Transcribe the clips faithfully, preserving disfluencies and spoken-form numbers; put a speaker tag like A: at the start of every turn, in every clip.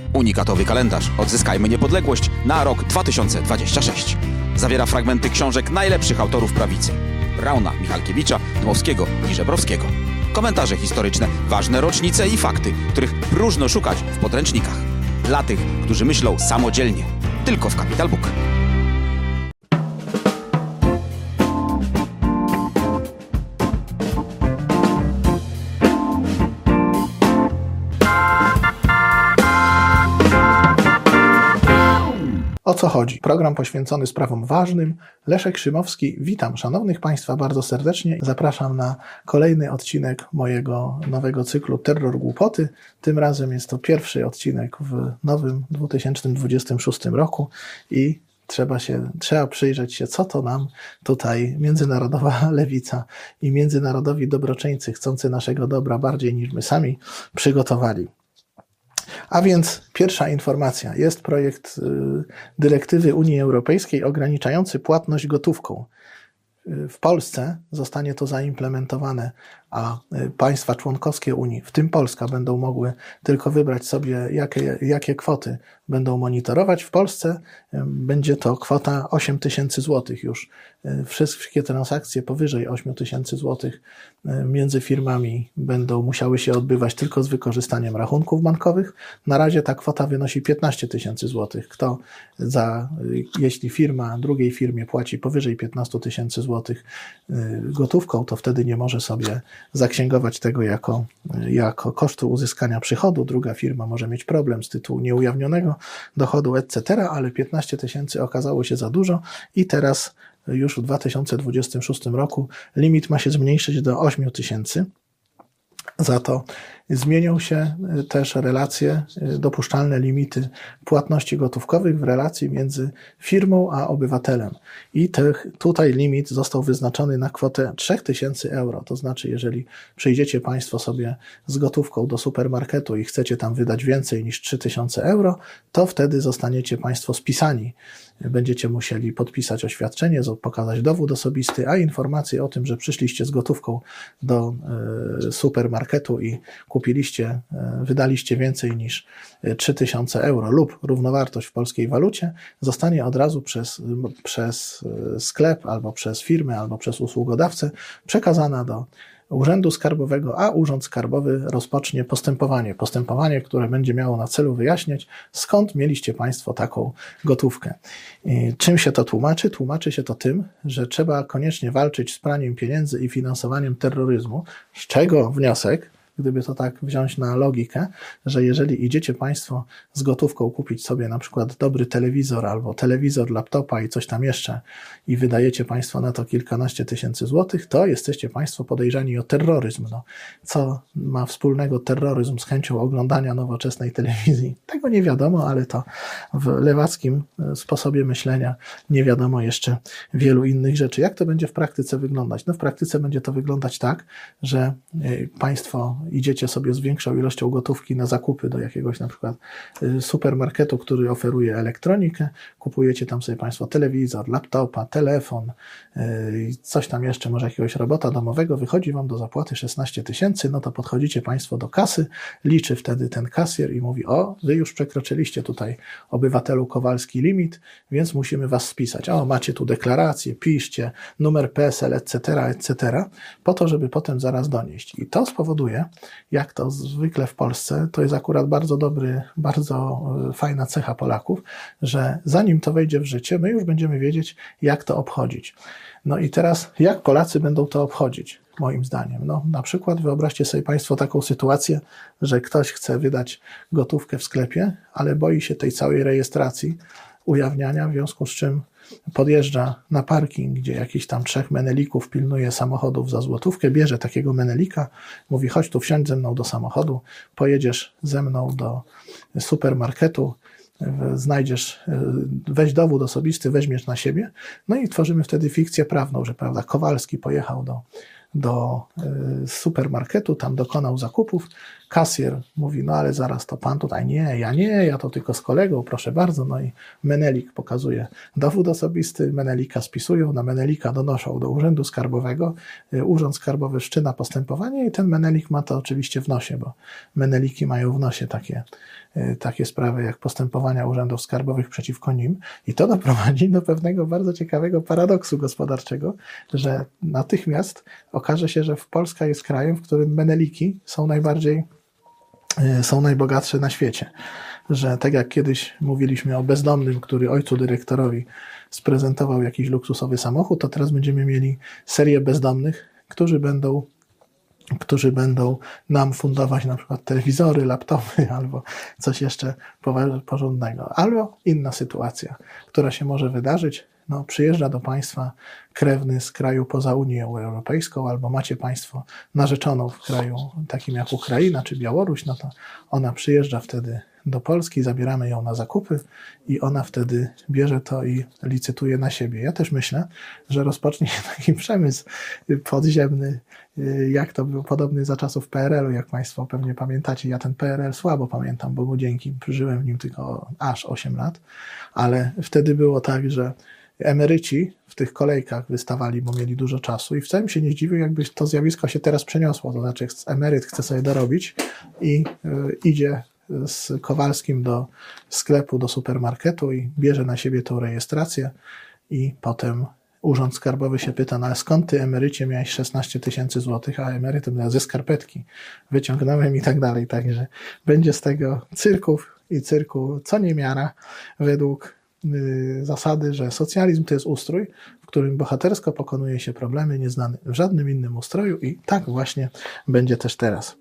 A: Unikatowy kalendarz Odzyskajmy Niepodległość na rok dwa tysiące dwudziesty szósty. Zawiera fragmenty książek najlepszych autorów prawicy. Brauna, Michalkiewicza, Dmowskiego i Żebrowskiego. Komentarze historyczne, ważne rocznice i fakty, których próżno szukać w podręcznikach. Dla tych, którzy myślą samodzielnie. Tylko w Capital Book.
B: O co chodzi? Program poświęcony sprawom ważnym. Leszek Szymowski. Witam szanownych Państwa bardzo serdecznie. Zapraszam na kolejny odcinek mojego nowego cyklu Terror Głupoty. Tym razem jest to pierwszy odcinek w nowym dwa tysiące dwudziestym szóstym roku i trzeba się, trzeba przyjrzeć się, co to nam tutaj międzynarodowa lewica i międzynarodowi dobroczyńcy chcący naszego dobra bardziej niż my sami przygotowali. A więc pierwsza informacja. Jest projekt y, dyrektywy Unii Europejskiej ograniczający płatność gotówką. W Polsce zostanie to zaimplementowane, a państwa członkowskie Unii, w tym Polska, będą mogły tylko wybrać sobie, jakie, jakie kwoty będą monitorować. W Polsce będzie to kwota osiem tysięcy złotych już. Wszystkie transakcje powyżej osiem tysięcy złotych między firmami będą musiały się odbywać tylko z wykorzystaniem rachunków bankowych. Na razie ta kwota wynosi piętnaście tysięcy złotych. Kto za, jeśli firma drugiej firmie płaci powyżej piętnaście tysięcy złotych gotówką, to wtedy nie może sobie zaksięgować tego jako, jako kosztu uzyskania przychodu. Druga firma może mieć problem z tytułu nieujawnionego dochodu, et cetera, ale piętnaście tysięcy okazało się za dużo i teraz już w dwa tysiące dwudziestym szóstym roku limit ma się zmniejszyć do osiem tysięcy. Za to zmienią się też relacje, dopuszczalne limity płatności gotówkowych w relacji między firmą a obywatelem. I te, tutaj limit został wyznaczony na kwotę trzy tysiące euro. To znaczy, jeżeli przyjdziecie Państwo sobie z gotówką do supermarketu i chcecie tam wydać więcej niż trzy tysiące euro, to wtedy zostaniecie Państwo spisani. Będziecie musieli podpisać oświadczenie, pokazać dowód osobisty, a informacje o tym, że przyszliście z gotówką do y, supermarketu i kupiliście, y, wydaliście więcej niż trzy tysiące euro lub równowartość w polskiej walucie, zostanie od razu przez, przez sklep albo przez firmę, albo przez usługodawcę przekazana do Urzędu Skarbowego, a Urząd Skarbowy rozpocznie postępowanie. Postępowanie, które będzie miało na celu wyjaśniać, skąd mieliście Państwo taką gotówkę. I czym się to tłumaczy? Tłumaczy się to tym, że trzeba koniecznie walczyć z praniem pieniędzy i finansowaniem terroryzmu, z czego wniosek, gdyby to tak wziąć na logikę, że jeżeli idziecie Państwo z gotówką kupić sobie na przykład dobry telewizor albo telewizor, laptopa i coś tam jeszcze i wydajecie Państwo na to kilkanaście tysięcy złotych, to jesteście Państwo podejrzani o terroryzm. No, co ma wspólnego terroryzm z chęcią oglądania nowoczesnej telewizji? Tego nie wiadomo, ale to w lewackim sposobie myślenia nie wiadomo jeszcze wielu innych rzeczy. Jak to będzie w praktyce wyglądać? No w praktyce będzie to wyglądać tak, że Państwo idziecie sobie z większą ilością gotówki na zakupy do jakiegoś na przykład supermarketu, który oferuje elektronikę, kupujecie tam sobie Państwo telewizor, laptopa, telefon, coś tam jeszcze, może jakiegoś robota domowego, wychodzi Wam do zapłaty szesnaście tysięcy, no to podchodzicie Państwo do kasy, liczy wtedy ten kasjer i mówi: o, Wy już przekroczyliście tutaj, obywatelu Kowalski, limit, więc musimy Was spisać. O, macie tu deklarację, piszcie, numer P E S E L, et cetera, et cetera, po to, żeby potem zaraz donieść. I to spowoduje, jak to zwykle w Polsce, to jest akurat bardzo dobry, bardzo fajna cecha Polaków, że zanim to wejdzie w życie, my już będziemy wiedzieć, jak to obchodzić. No i teraz, jak Polacy będą to obchodzić, moim zdaniem? No, na przykład wyobraźcie sobie Państwo taką sytuację, że ktoś chce wydać gotówkę w sklepie, ale boi się tej całej rejestracji, ujawniania, w związku z czym podjeżdża na parking, gdzie jakiś tam trzech menelików pilnuje samochodów za złotówkę, bierze takiego menelika, mówi: chodź tu, wsiądź ze mną do samochodu, pojedziesz ze mną do supermarketu, znajdziesz, weź dowód osobisty, weźmiesz na siebie, no i tworzymy wtedy fikcję prawną, że prawda, Kowalski pojechał do, do supermarketu, tam dokonał zakupów, kasjer mówi, no ale zaraz to pan tutaj, nie, ja nie, ja to tylko z kolegą, proszę bardzo, no i menelik pokazuje dowód osobisty, menelika spisują, na menelika donoszą do Urzędu Skarbowego, Urząd Skarbowy wszczyna postępowanie i ten menelik ma to oczywiście w nosie, bo meneliki mają w nosie takie, takie sprawy jak postępowania urzędów skarbowych przeciwko nim i to doprowadzi do pewnego bardzo ciekawego paradoksu gospodarczego, że natychmiast okaże się, że Polska jest krajem, w którym meneliki są najbardziej, są najbogatsze na świecie. Że tak jak kiedyś mówiliśmy o bezdomnym, który ojcu dyrektorowi sprezentował jakiś luksusowy samochód, to teraz będziemy mieli serię bezdomnych, którzy będą którzy będą nam fundować na przykład telewizory, laptopy albo coś jeszcze porządnego. Albo inna sytuacja, która się może wydarzyć, no przyjeżdża do państwa krewny z kraju poza Unią Europejską, albo macie państwo narzeczoną w kraju takim jak Ukraina czy Białoruś, no to ona przyjeżdża wtedy do Polski, zabieramy ją na zakupy i ona wtedy bierze to i licytuje na siebie. Ja też myślę, że rozpocznie się taki przemysł podziemny, jak to był podobny za czasów P R L u, jak państwo pewnie pamiętacie. Ja ten P R L słabo pamiętam, Bogu dzięki, żyłem w nim tylko aż osiem lat, ale wtedy było tak, że emeryci w tych kolejkach wystawali, bo mieli dużo czasu i wcale mi się nie zdziwił, jakby to zjawisko się teraz przeniosło, to znaczy emeryt chce sobie dorobić i y, idzie z Kowalskim do sklepu, do supermarketu i bierze na siebie tą rejestrację i potem Urząd Skarbowy się pyta, no ale skąd ty, emerycie, miałeś szesnaście tysięcy złotych, a emerytem ze skarpetki wyciągnąłem i tak dalej. Także będzie z tego cyrków i cyrku co niemiara według y, zasady, że socjalizm to jest ustrój, w którym bohatersko pokonuje się problemy nieznane w żadnym innym ustroju i tak właśnie będzie też teraz.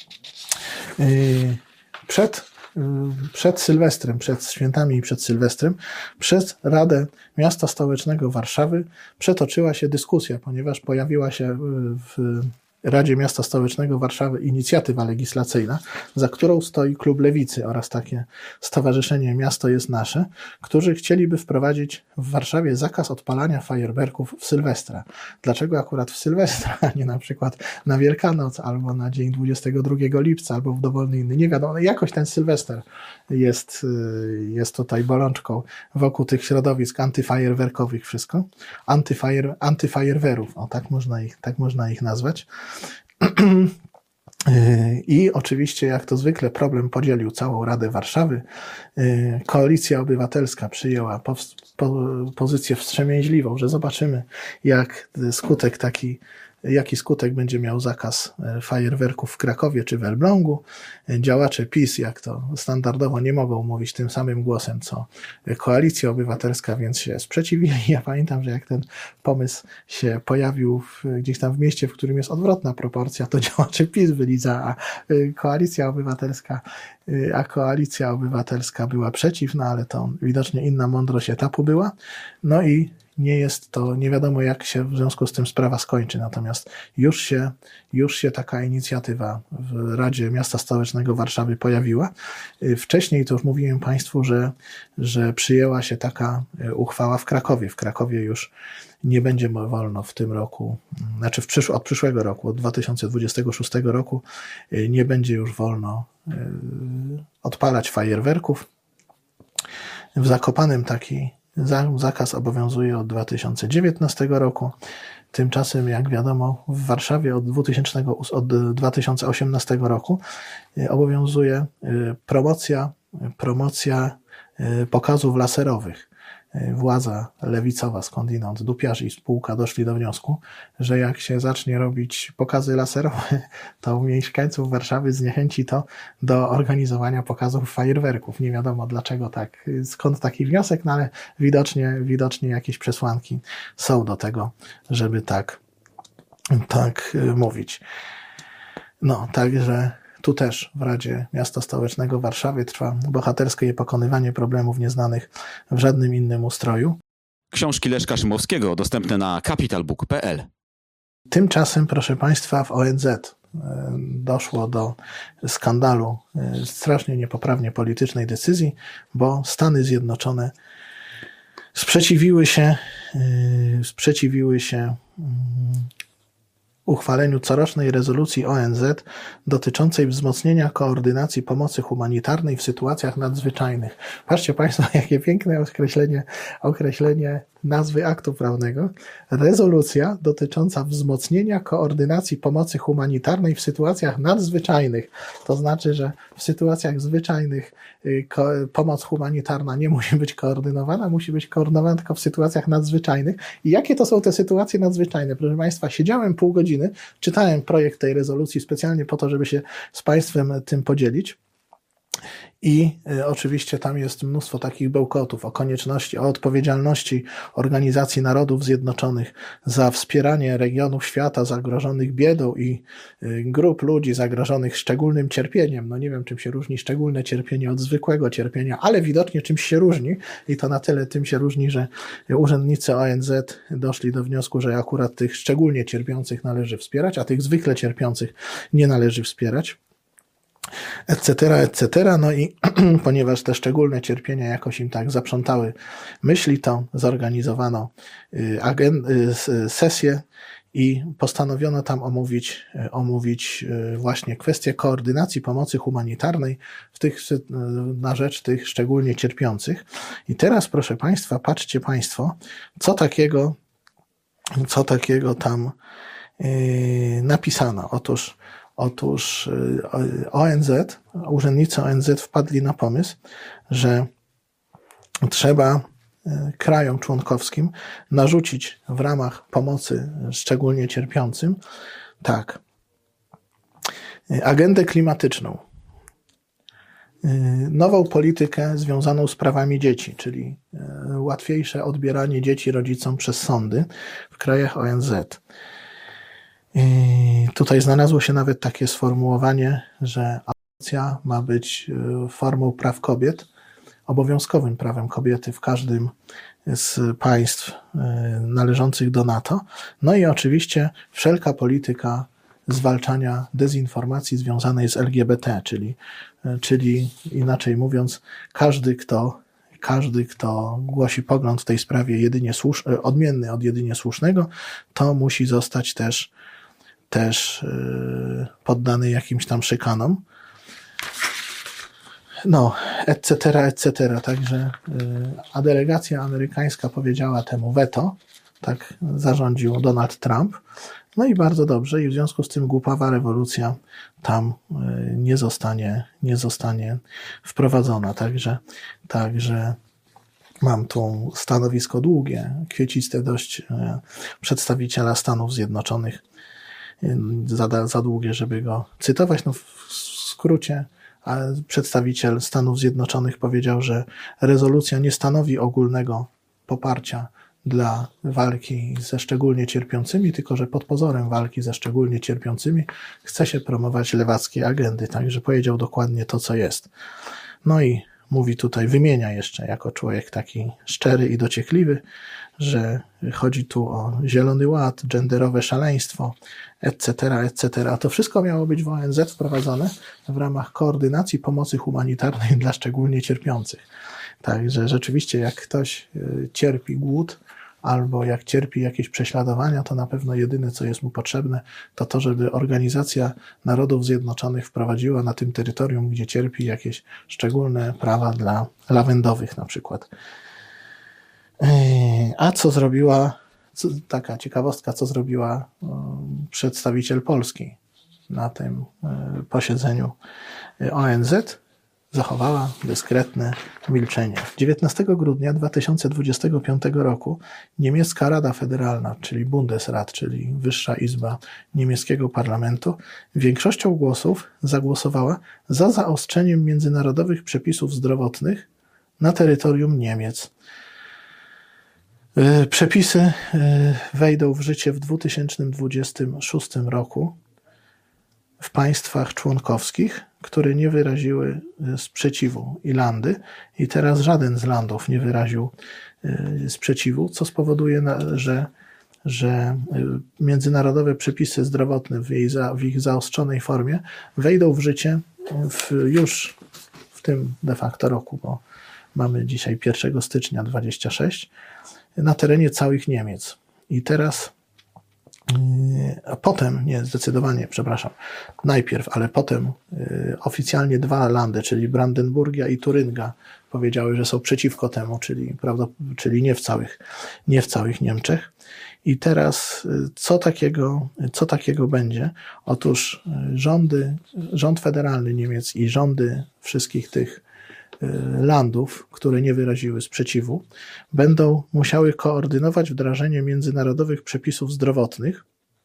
B: Y, Przed, przed Sylwestrem, przed świętami i przed Sylwestrem, przez Radę Miasta Stołecznego Warszawy przetoczyła się dyskusja, ponieważ pojawiła się w Radzie Miasta Stołecznego Warszawy inicjatywa legislacyjna, za którą stoi Klub Lewicy oraz takie stowarzyszenie Miasto jest Nasze, którzy chcieliby wprowadzić w Warszawie zakaz odpalania fajerwerków w Sylwestra. Dlaczego akurat w Sylwestra, a nie na przykład na Wielkanoc, albo na dzień dwudziestego drugiego lipca, albo w dowolny inny, nie wiadomo. Jakoś ten Sylwester jest, jest tutaj bolączką wokół tych środowisk antyfajerwerkowych wszystko. Antyfajer, antyfajerwerów, o tak można ich, tak można ich nazwać. I oczywiście, jak to zwykle, problem podzielił całą Radę Warszawy. Koalicja Obywatelska przyjęła po, po, pozycję wstrzemięźliwą, że zobaczymy, jak skutek taki, jaki skutek będzie miał zakaz fajerwerków w Krakowie czy w Elblągu. Działacze PiS, jak to standardowo, nie mogą mówić tym samym głosem, co Koalicja Obywatelska, więc się sprzeciwili. Ja pamiętam, że jak ten pomysł się pojawił w, gdzieś tam w mieście, w którym jest odwrotna proporcja, to działacze PiS byli za, a Koalicja Obywatelska, a Koalicja Obywatelska była przeciw, no ale to widocznie inna mądrość etapu była. No i nie jest to, nie wiadomo jak się w związku z tym sprawa skończy, natomiast już się, już się taka inicjatywa w Radzie Miasta Stołecznego Warszawy pojawiła. Wcześniej to już mówiłem Państwu, że, że przyjęła się taka uchwała w Krakowie. W Krakowie już nie będzie wolno w tym roku, znaczy w przysz- od przyszłego roku, od dwa tysiące dwudziestego szóstego roku nie będzie już wolno odpalać fajerwerków. W Zakopanem taki zakaz obowiązuje od dwa tysiące dziewiętnastego roku. Tymczasem, jak wiadomo, w Warszawie od, dwutysięcznego, od dwa tysiące osiemnastego roku obowiązuje promocja, promocja pokazów laserowych. Władza lewicowa skądinąd, dupiarz i spółka doszli do wniosku, że jak się zacznie robić pokazy laserowe, to mieszkańców Warszawy zniechęci to do organizowania pokazów fajerwerków. Nie wiadomo dlaczego tak, skąd taki wniosek, no ale widocznie, widocznie jakieś przesłanki są do tego, żeby tak, tak mówić. No, także tu też w Radzie Miasta Stołecznego Warszawy trwa bohaterskie pokonywanie problemów nieznanych w żadnym innym ustroju.
A: Książki Leszka Szymowskiego dostępne na capital book kropka p l.
B: Tymczasem, proszę Państwa, w O N Z doszło do skandalu strasznie niepoprawnie politycznej decyzji, bo Stany Zjednoczone sprzeciwiły się, sprzeciwiły się uchwaleniu corocznej rezolucji O N Z dotyczącej wzmocnienia koordynacji pomocy humanitarnej w sytuacjach nadzwyczajnych. Patrzcie Państwo, jakie piękne określenie, określenie nazwy aktu prawnego. Rezolucja dotycząca wzmocnienia koordynacji pomocy humanitarnej w sytuacjach nadzwyczajnych. To znaczy, że w sytuacjach zwyczajnych pomoc humanitarna nie musi być koordynowana, musi być koordynowana tylko w sytuacjach nadzwyczajnych. I jakie to są te sytuacje nadzwyczajne? Proszę Państwa, siedziałem pół godziny, czytałem projekt tej rezolucji specjalnie po to, żeby się z Państwem tym podzielić. I y, oczywiście tam jest mnóstwo takich bełkotów o konieczności, o odpowiedzialności Organizacji Narodów Zjednoczonych za wspieranie regionów świata zagrożonych biedą i y, grup ludzi zagrożonych szczególnym cierpieniem. No nie wiem, czym się różni szczególne cierpienie od zwykłego cierpienia, ale widocznie czymś się różni i to na tyle tym się różni, że urzędnicy O N Z doszli do wniosku, że akurat tych szczególnie cierpiących należy wspierać, a tych zwykle cierpiących nie należy wspierać. Etc., et cetera. No i ponieważ te szczególne cierpienia jakoś im tak zaprzątały myśli, to zorganizowano sesję i postanowiono tam omówić, omówić właśnie kwestię koordynacji pomocy humanitarnej w tych, na rzecz tych szczególnie cierpiących. I teraz, proszę Państwa, patrzcie Państwo, co takiego, co takiego tam napisano. Otóż Otóż O N Z, urzędnicy O N Z wpadli na pomysł, że trzeba krajom członkowskim narzucić w ramach pomocy szczególnie cierpiącym, tak, agendę klimatyczną, nową politykę związaną z prawami dzieci, czyli łatwiejsze odbieranie dzieci rodzicom przez sądy w krajach O N Z. I tutaj znalazło się nawet takie sformułowanie, że aborcja ma być formą praw kobiet, obowiązkowym prawem kobiety w każdym z państw należących do NATO. No i oczywiście wszelka polityka zwalczania dezinformacji związanej z L G B T, czyli, czyli inaczej mówiąc, każdy, kto Każdy, kto głosi pogląd w tej sprawie jedynie słusz, odmienny od jedynie słusznego, to musi zostać też też poddany jakimś tam szykanom. No, et cetera, et cetera. Także, a delegacja amerykańska powiedziała temu weto, tak zarządził Donald Trump. No i bardzo dobrze, i w związku z tym głupawa rewolucja tam nie zostanie, nie zostanie wprowadzona. Także, także mam tu stanowisko długie, kwieciste dość przedstawiciela Stanów Zjednoczonych, Za, za długie, żeby go cytować. No w skrócie, a przedstawiciel Stanów Zjednoczonych powiedział, że rezolucja nie stanowi ogólnego poparcia dla walki ze szczególnie cierpiącymi, tylko że pod pozorem walki ze szczególnie cierpiącymi chce się promować lewackie agendy. Także powiedział dokładnie to, co jest. No i mówi tutaj, wymienia jeszcze jako człowiek taki szczery i dociekliwy, że chodzi tu o zielony ład, genderowe szaleństwo, et cetera, et cetera. A to wszystko miało być w O N Z wprowadzone w ramach koordynacji pomocy humanitarnej dla szczególnie cierpiących. Także rzeczywiście jak ktoś cierpi głód albo jak cierpi jakieś prześladowania, to na pewno jedyne, co jest mu potrzebne, to to, żeby Organizacja Narodów Zjednoczonych wprowadziła na tym terytorium, gdzie cierpi, jakieś szczególne prawa dla lawendowych na przykład. A co zrobiła, co, taka ciekawostka, co zrobiła um, przedstawiciel Polski na tym um, posiedzeniu O N Z? Zachowała dyskretne milczenie. dziewiętnastego grudnia dwa tysiące dwudziestego piątego roku niemiecka Rada Federalna, czyli Bundesrat, czyli Wyższa Izba niemieckiego parlamentu, większością głosów zagłosowała za zaostrzeniem międzynarodowych przepisów zdrowotnych na terytorium Niemiec. Przepisy wejdą w życie w dwa tysiące dwudziestym szóstym roku w państwach członkowskich, które nie wyraziły sprzeciwu Irlandy i teraz żaden z landów nie wyraził sprzeciwu, co spowoduje, że, że międzynarodowe przepisy zdrowotne w, jej za, w ich zaostrzonej formie wejdą w życie w, już w tym de facto roku, bo mamy dzisiaj pierwszego stycznia dwudziestego szóstego na terenie całych Niemiec. I teraz a potem, nie, zdecydowanie, przepraszam, najpierw, ale potem oficjalnie dwa landy, czyli Brandenburgia i Turynga, powiedziały, że są przeciwko temu, czyli, prawda, czyli nie w całych, nie w całych Niemczech. I teraz co takiego, co takiego będzie? Otóż rządy, rząd federalny Niemiec i rządy wszystkich tych landów, które nie wyraziły sprzeciwu, będą musiały koordynować wdrażanie międzynarodowych przepisów zdrowotnych.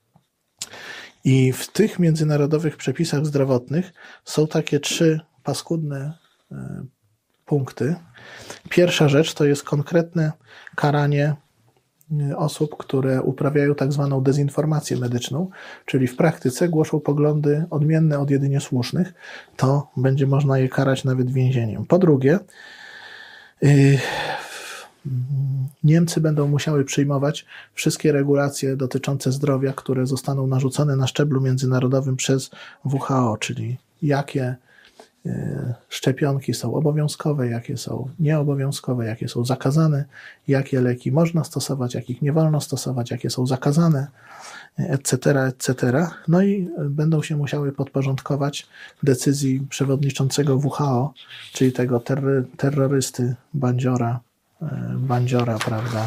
B: I w tych międzynarodowych przepisach zdrowotnych są takie trzy paskudne punkty. Pierwsza rzecz to jest konkretne karanie osób, które uprawiają tak zwaną dezinformację medyczną, czyli w praktyce głoszą poglądy odmienne od jedynie słusznych, to będzie można je karać nawet więzieniem. Po drugie, yy, Niemcy będą musiały przyjmować wszystkie regulacje dotyczące zdrowia, które zostaną narzucone na szczeblu międzynarodowym przez W H O, czyli jakie szczepionki są obowiązkowe, jakie są nieobowiązkowe, jakie są zakazane, jakie leki można stosować, jakich nie wolno stosować, jakie są zakazane, et cetera, et cetera. No i będą się musiały podporządkować decyzji przewodniczącego W H O, czyli tego terry- terrorysty Bandziora, Bandziora, prawda,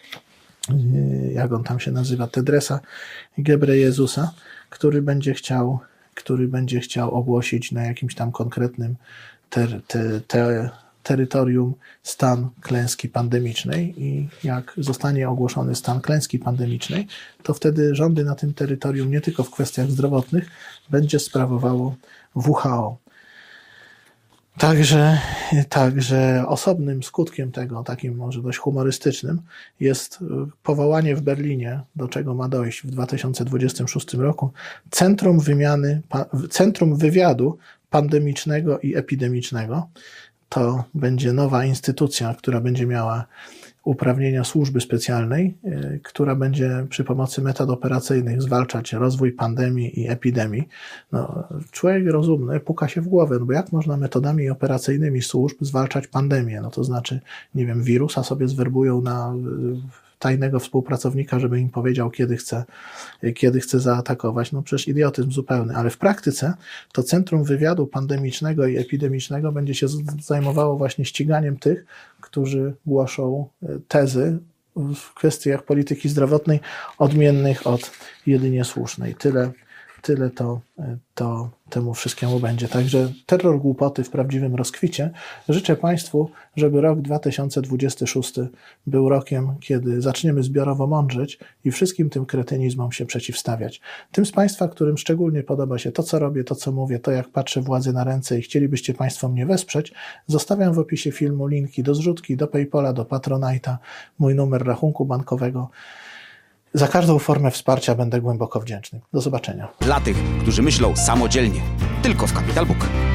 B: jak on tam się nazywa, Tedresa Gebrejezusa, który będzie chciał który będzie chciał ogłosić na jakimś tam konkretnym ter, te, te, terytorium stan klęski pandemicznej i jak zostanie ogłoszony stan klęski pandemicznej, to wtedy rządy na tym terytorium, nie tylko w kwestiach zdrowotnych, będzie sprawowało W H O. Także, także osobnym skutkiem tego, takim może dość humorystycznym, jest powołanie w Berlinie, do czego ma dojść w dwa tysiące dwudziestym szóstym roku, Centrum Wymiany, Centrum Wywiadu Pandemicznego i Epidemicznego. To będzie nowa instytucja, która będzie miała uprawnienia służby specjalnej, która będzie przy pomocy metod operacyjnych zwalczać rozwój pandemii i epidemii. No, człowiek rozumny puka się w głowę, no bo jak można metodami operacyjnymi służb zwalczać pandemię? No to znaczy, nie wiem, wirusa sobie zwerbują na tajnego współpracownika, żeby im powiedział, kiedy chce, kiedy chce zaatakować. No przecież idiotyzm zupełny, ale w praktyce to Centrum Wywiadu Pandemicznego i Epidemicznego będzie się zajmowało właśnie ściganiem tych, którzy głoszą tezy w kwestiach polityki zdrowotnej odmiennych od jedynie słusznej. Tyle, tyle to, to temu wszystkiemu będzie. Także terror głupoty w prawdziwym rozkwicie. Życzę Państwu, żeby rok dwa tysiące dwudziesty szósty był rokiem, kiedy zaczniemy zbiorowo mądrzeć i wszystkim tym kretynizmom się przeciwstawiać. Tym z Państwa, którym szczególnie podoba się to, co robię, to, co mówię, to, jak patrzę władzy na ręce i chcielibyście Państwo mnie wesprzeć, zostawiam w opisie filmu linki do zrzutki, do PayPala, do Patronite'a, mój numer rachunku bankowego. Za każdą formę wsparcia będę głęboko wdzięczny. Do zobaczenia.
A: Dla tych, którzy myślą samodzielnie. Tylko w Capital Book.